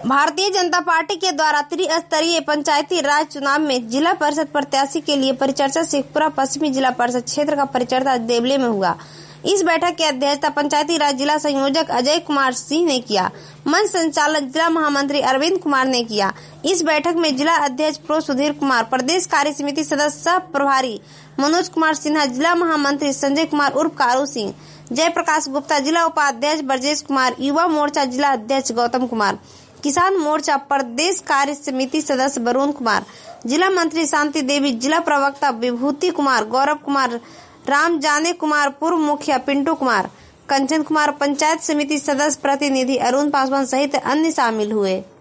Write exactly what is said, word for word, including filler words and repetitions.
Bharatiya Janata party के द्वारा त्रिस्तरीय पंचायती राज चुनाव में जिला परिषद प्रत्याशी के लिए परिचर्चा शेखपुरा पश्चिमी जिला परिषद क्षेत्र का परिचर्चा देवले में हुआ। इस बैठक की अध्यक्षता पंचायती राज जिला संयोजक अजय कुमार सिंह ने किया। मंच संचालन जिला महामंत्री अरविंद कुमार ने किया। इस बैठक में जिला अध्यक्ष प्रो सुधीर कुमार, प्रदेश कार्य समिति सदस्य सह प्रभारी मनोज कुमार सिन्हा, जिला महामंत्री संजय कुमार उर्फ कारू सिंह, जयप्रकाश गुप्ता, जिला उपाध्यक्ष ब्रजेश कुमार, युवा मोर्चा जिला अध्यक्ष गौतम कुमार, किसान मोर्चा प्रदेश कार्य समिति सदस्य वरुण कुमार, जिला मंत्री शांति देवी, जिला प्रवक्ता विभूति कुमार, गौरव कुमार, राम जाने कुमार, पूर्व मुखिया पिंटू कुमार, कंचन कुमार, पंचायत समिति सदस्य प्रतिनिधि अरुण पासवान सहित अन्य शामिल हुए।